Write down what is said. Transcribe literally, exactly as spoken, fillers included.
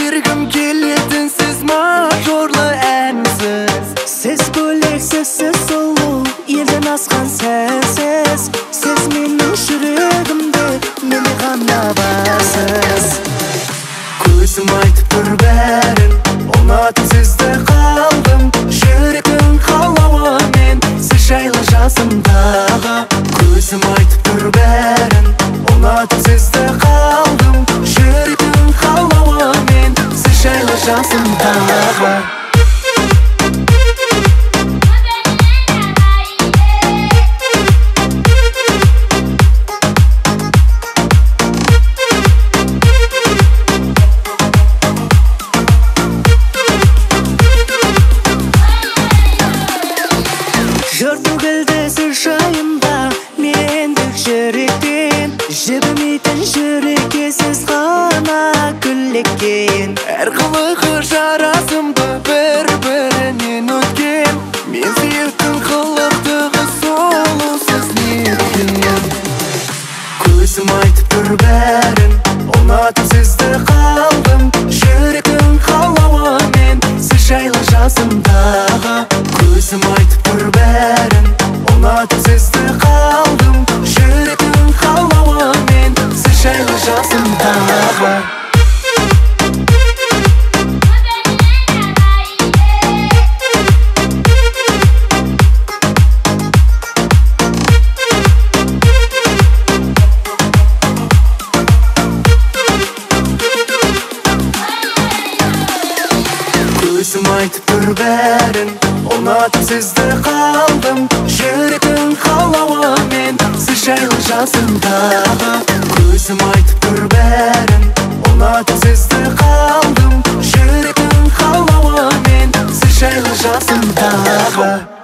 бергім келетін сіз мажорлы әнсіз. Сіз бөлек, сізсіз сұлу, елден асқан сәсіз. Сіз менің жүрегімде, мені ғана басыз. Көзім айтып тұр бәрін, ұнатып сізді қалдым. Жүректің қалауымен сіз жайлы жасымдағы. Көзім айтып тұр бәрін, ұнатып сізді қалдым. Жүректің қалауымен сіз жайлы жасымдағы. Жыр төгілді сіз жайында, мендік жүректен. Жібімейтін жүрекке сіз ғана күллеккен. Әр қылығы жарасымды бір-бірінен өткен. Мен сүйіктің қылықтығы солу сіз неткен. Көзім айтып тұр бәрін, ұнатып сізді қалдым. Жүректің қалауымен сіз жайлы жасымдағы. Көзім айтып тұр бәрін, ұнатып сізді қалдым. Жүректің қалауымен сіз жайлы жасымдағы. Көзім айтып тұр бәрін, ұнатып сізді қалдым. Жүректің қалауымен сіз жайлы жасымдағы. Көзім айтып тұр бәрін, ұнатып сізді қалдым. Жүректің қалауымен сіз жайлы жасымдағы.